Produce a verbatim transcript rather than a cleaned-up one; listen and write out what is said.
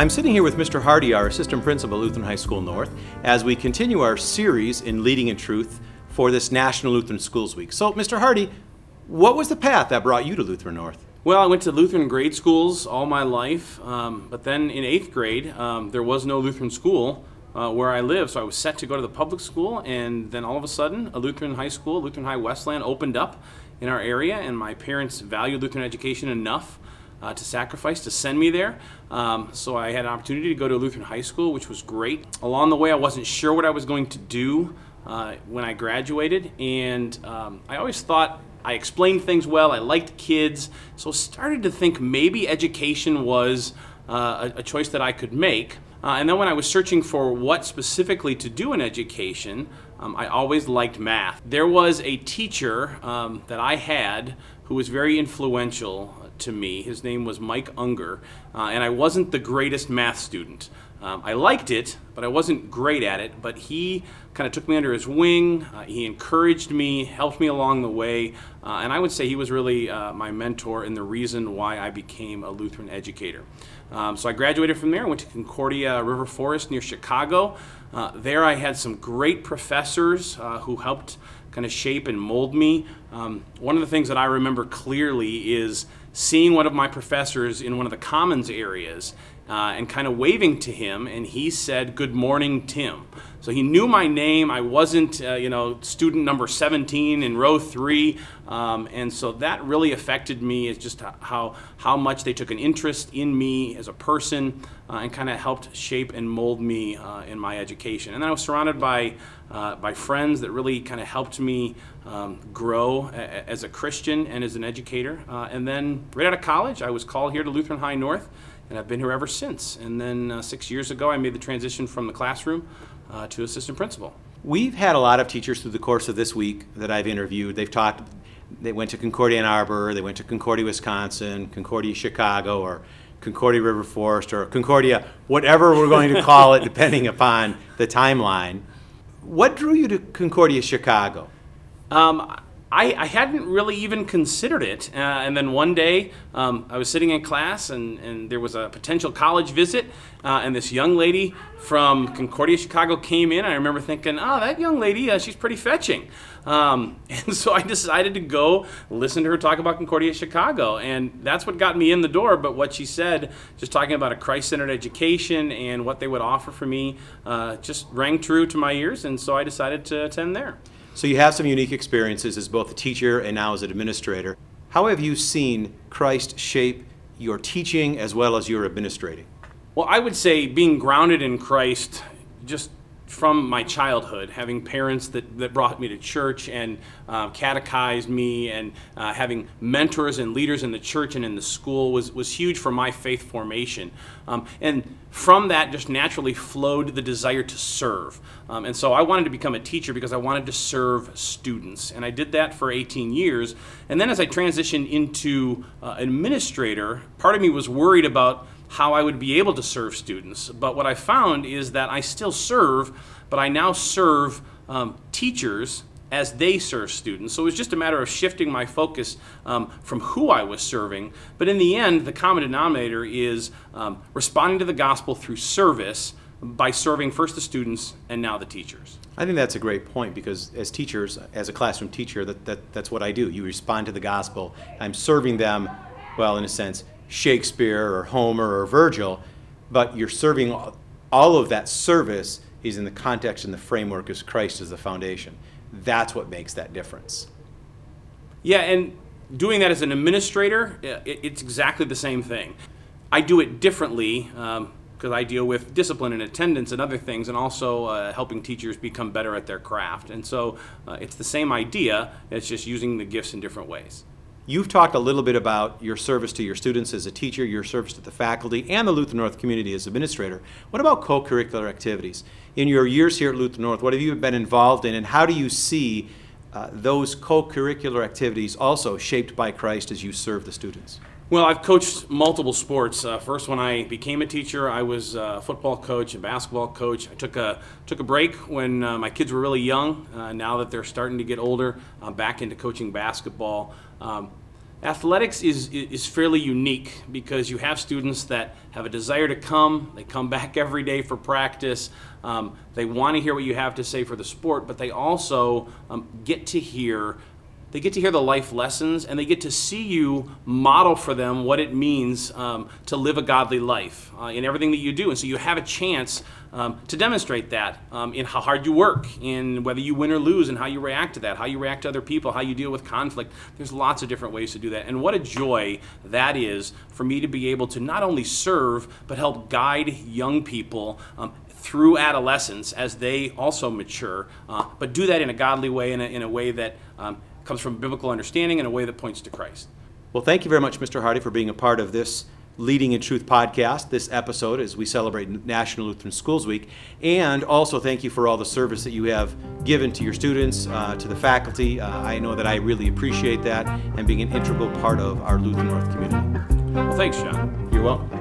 I'm sitting here with Mister Hardy, our assistant principal at Lutheran High School North, as we continue our series in Leading in Truth for this National Lutheran Schools Week. So, Mister Hardy, what was the path that brought you to Lutheran North? Well, I went to Lutheran grade schools all my life, um, but then in eighth grade, um, there was no Lutheran school uh, where I lived, so I was set to go to the public school, and then all of a sudden, a Lutheran high school, Lutheran High Westland, opened up in our area, and my parents valued Lutheran education enough Uh, to sacrifice to send me there. Um, so I had an opportunity to go to Lutheran High School, which was great. Along the way, I wasn't sure what I was going to do uh, when I graduated, and um, I always thought I explained things well, I liked kids, so started to think maybe education was uh, a, a choice that I could make. Uh, and then when I was searching for what specifically to do in education, um, I always liked math. There was a teacher um, that I had who was very influential to me. His name was Mike Unger, uh, and I wasn't the greatest math student. Um, I liked it, but I wasn't great at it, but he kind of took me under his wing. Uh, he encouraged me, helped me along the way, uh, and I would say he was really uh, my mentor and the reason why I became a Lutheran educator. Um, so I graduated from there, went to Concordia River Forest near Chicago. Uh, there I had some great professors uh, who helped kind of shape and mold me. Um, one of the things that I remember clearly is seeing one of my professors in one of the commons areas uh, and kind of waving to him, and he said, "Good morning, Tim." So he knew my name. I wasn't, uh, you know, student number seventeen in row three, um, and so that really affected me as just how how much they took an interest in me as a person uh, and kind of helped shape and mold me uh, in my education. And then I was surrounded by uh, by friends that really kind of helped me um, grow a, as a Christian and as an educator. Uh, and then right out of college, I was called here to Lutheran High North, and I've been here ever since. And then uh, six years ago, I made the transition from the classroom uh, to assistant principal. We've had a lot of teachers through the course of this week that I've interviewed. They've talked, they went to Concordia Ann Arbor, they went to Concordia, Wisconsin, Concordia, Chicago, or Concordia River Forest, or Concordia, whatever we're going to call it, depending upon the timeline. What drew you to Concordia, Chicago? Um, I, I hadn't really even considered it, uh, and then one day um, I was sitting in class, and, and there was a potential college visit, uh, and this young lady from Concordia, Chicago came in. I remember thinking, oh, that young lady, uh, she's pretty fetching. Um, and so I decided to go listen to her talk about Concordia, Chicago, and that's what got me in the door. But what she said, just talking about a Christ-centered education and what they would offer for me, uh, just rang true to my ears, and so I decided to attend there. So you have some unique experiences as both a teacher and now as an administrator. How have you seen Christ shape your teaching as well as your administrating? Well, I would say being grounded in Christ just from my childhood, having parents that, that brought me to church and uh, catechized me, and uh, having mentors and leaders in the church and in the school was, was huge for my faith formation. Um, and from that just naturally flowed the desire to serve. Um, and so I wanted to become a teacher because I wanted to serve students. And I did that for eighteen years. And then as I transitioned into uh, administrator, part of me was worried about how I would be able to serve students. But what I found is that I still serve, but I now serve um, teachers as they serve students. So it was just a matter of shifting my focus um, from who I was serving. But in the end, the common denominator is um, responding to the gospel through service by serving first the students and now the teachers. I think that's a great point, because as teachers, as a classroom teacher, that, that that's what I do. You respond to the gospel. I'm serving them, well, in a sense, Shakespeare or Homer or Virgil, but you're serving, all of that service is in the context and the framework as Christ as the foundation. That's what makes that difference. Yeah, and doing that as an administrator, it's exactly the same thing. I do it differently um, because I deal with discipline and attendance and other things, and also uh, helping teachers become better at their craft. And so uh, it's the same idea, it's just using the gifts in different ways. You've talked a little bit about your service to your students as a teacher, your service to the faculty, and the Lutheran North community as administrator. What about co-curricular activities? In your years here at Lutheran North, what have you been involved in, and how do you see uh, those co-curricular activities also shaped by Christ as you serve the students? Well, I've coached multiple sports. Uh, first, when I became a teacher, I was a football coach, a basketball coach. I took a took a break when uh, my kids were really young. Uh, now that they're starting to get older, I'm back into coaching basketball. Um, Athletics is is fairly unique because you have students that have a desire to come. They come back every day for practice. Um, they want to hear what you have to say for the sport, but they also um, get to hear they get to hear the life lessons, and they get to see you model for them what it means um, to live a godly life uh, in everything that you do. And so you have a chance um, to demonstrate that um, in how hard you work, in whether you win or lose, and how you react to that, how you react to other people, how you deal with conflict. There's lots of different ways to do that. And what a joy that is for me to be able to not only serve, but help guide young people um, through adolescence as they also mature, uh, but do that in a godly way, in a, in a way that um, comes from biblical understanding, in a way that points to Christ. Well, thank you very much, Mister Hardy, for being a part of this Leading in Truth podcast, this episode as we celebrate National Lutheran Schools Week. And also thank you for all the service that you have given to your students, uh, to the faculty. Uh, I know that I really appreciate that and being an integral part of our Lutheran North community. Well, thanks, John. You're welcome.